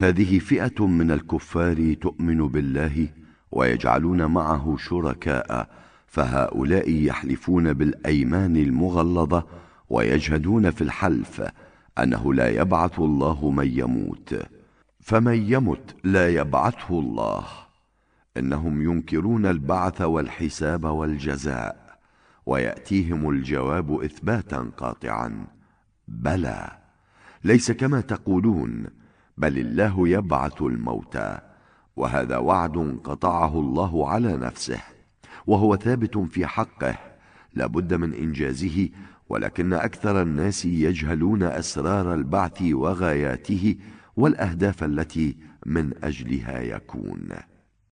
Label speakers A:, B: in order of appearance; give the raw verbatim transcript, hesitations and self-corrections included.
A: هذه فئة من الكفار تؤمن بالله ويجعلون معه شركاء، فهؤلاء يحلفون بالأيمان المغلظة ويجهدون في الحلف أنه لا يبعث الله من يموت، فمن يمت لا يبعثه الله. إنهم ينكرون البعث والحساب والجزاء، ويأتيهم الجواب إثباتا قاطعا: بلى، ليس كما تقولون، بل الله يبعث الموتى، وهذا وعد قطعه الله على نفسه، وهو ثابت في حقه لا بد من إنجازه، ولكن أكثر الناس يجهلون أسرار البعث وغاياته والأهداف التي من أجلها يكون.